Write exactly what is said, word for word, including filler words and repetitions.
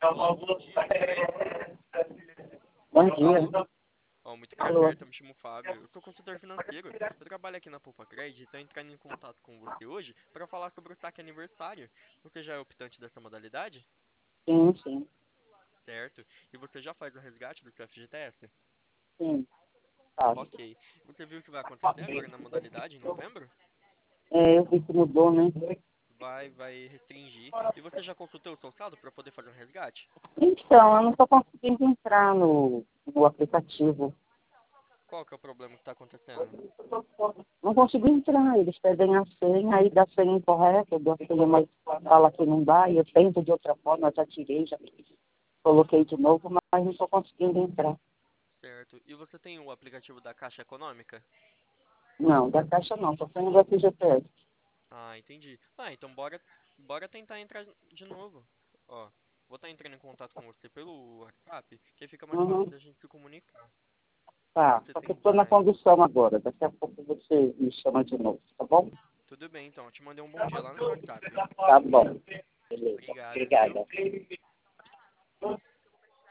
Olá, bom dia, tudo bem? Bom dia. Ó, muito Alô. prazer, eu me chamo Fábio, eu sou consultor financeiro. Eu trabalho aqui na Poupa Cred e estou entrando em contato com você hoje para falar sobre o saque aniversário. Você já é optante dessa modalidade? Sim, sim, Certo. E você já faz o resgate do seu F G T S? sim, sabe. Ok. Você viu o que vai acontecer agora na modalidade em novembro? É, eu vi que mudou, né? Vai, vai restringir. E você já consultou o seu saldo para poder fazer um resgate? Então, eu não estou conseguindo entrar no, no aplicativo. Qual que é o problema que está acontecendo? Não consigo entrar, eles pedem a senha, aí dá senha incorreta, eu dou a senha, mas fala que não dá, e eu tento de outra forma, eu já tirei, já coloquei de novo, mas não estou conseguindo entrar. Certo. E você tem o aplicativo da Caixa Econômica? Não, da caixa não, só tenho do F G T S. Ah, entendi. Ah, então bora, bora tentar entrar de novo. Ó, vou estar entrando em contato com você pelo WhatsApp, que aí fica mais fácil Uhum. da gente se comunicar. Tá, Você só que eu tem estou na mais. condução agora, daqui a pouco você me chama de novo, tá bom? Tudo bem, então. Eu te mandei um bom dia lá no meu WhatsApp. Tá bom. Beleza, Obrigado, viu? obrigada.